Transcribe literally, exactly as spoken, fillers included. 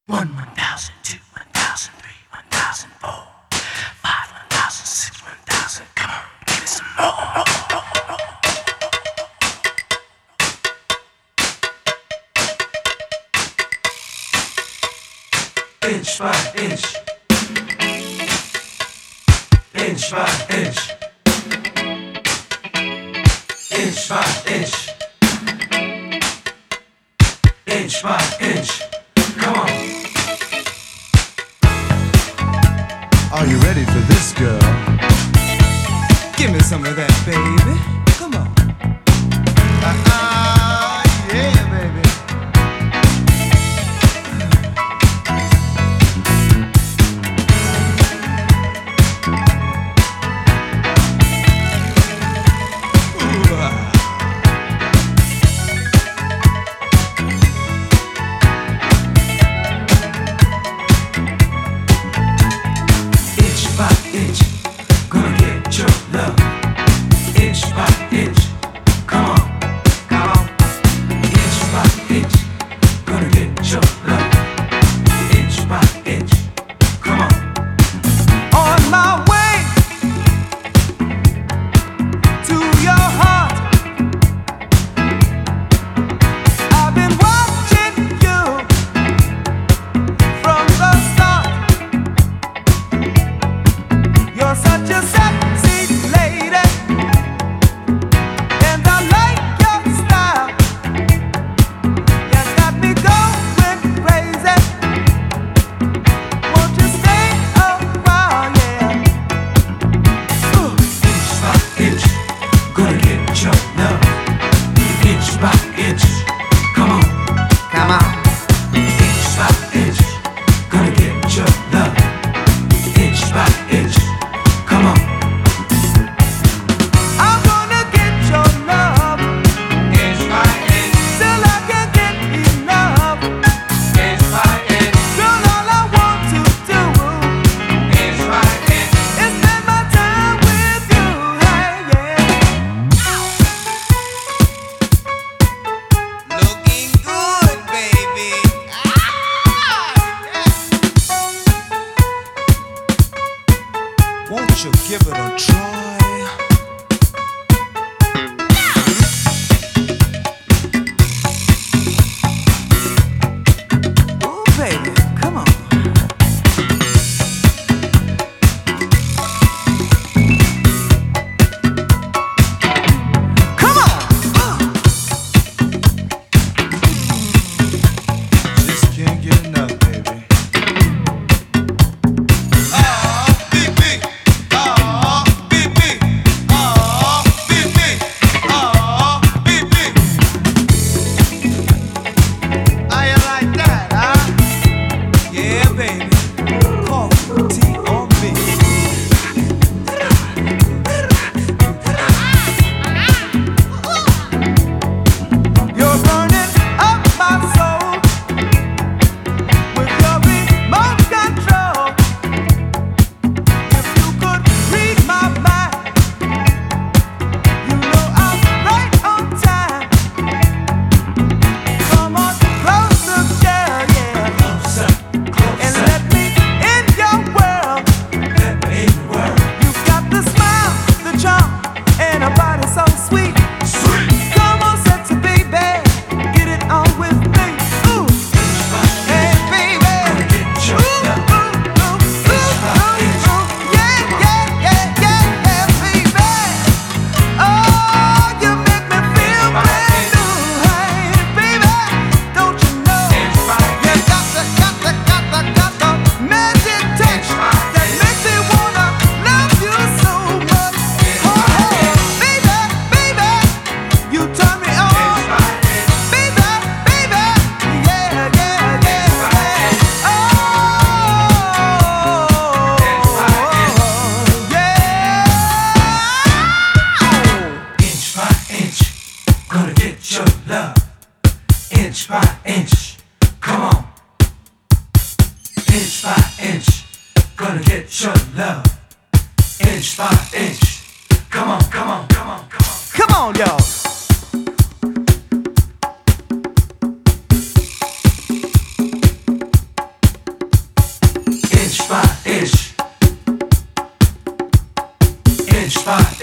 One, one thousand, two, one thousand, three, one thousand, four, five, one thousand, six, one thousand. Come on, give me some more. Inch by inch, inch by inch, inch by inch, inch by inch. Come on. Are you ready for this, girl? Give me some of that, baby. Come on. Ah, uh, yeah, baby. Ooh, ah. Inch by inch, gonna get your love. Inch by inch, come on, come on. Inch by inch, gonna get your love. Inch by inch, come on. On my way to your heart, I've been watching you from the start. You're such a sexy lady, and I like your style. You got me going crazy. Won't you stay a while, yeah? Ooh. Inch by inch, gonna get your love. Inch by inch, come on, Come on. inch by inch, gonna get your love. Inch by inch, come on. I'm gonna get your love Inch by inch, till I can't get enough. inch by inch, Girl, all I want to do inch by inch. is spend my time with you. Hey, yeah. Looking good, baby. Won't you give it a try? Ooh, baby, come on. Come on. Just can't get enough, baby. How you like that, huh? Yeah, baby. Coffee, tea, or me. You're burning up my soul with your remote control. If you could read my mind, you know I'm right on time. Come on closer, girl, yeah. Closer, And closer, let me in your world. let me in the world. You've got the smile, the charm, and a body so sweet. Sweet. Come on, sexy baby, get it on with me. Ooh, Inch by hey inch, baby. gonna get your Ooh, love. ooh, ooh, ooh, ooh, ooh. Yeah, yeah, yeah, yeah, yeah, baby. Oh, you make me feel brand new. Hey, baby, don't you know? Inch by You got the, got the, got the, got the magic touch that makes me wanna love you so much. Oh, hey, baby, baby, you turn me on. Baby, baby, yeah, yeah, yeah. Oh, yeah. Inch by inch, gonna get your love. Inch by inch, come on. Inch by inch, gonna get your love. Inch by inch, come on, come on, come on, come on. Come on, y'all. by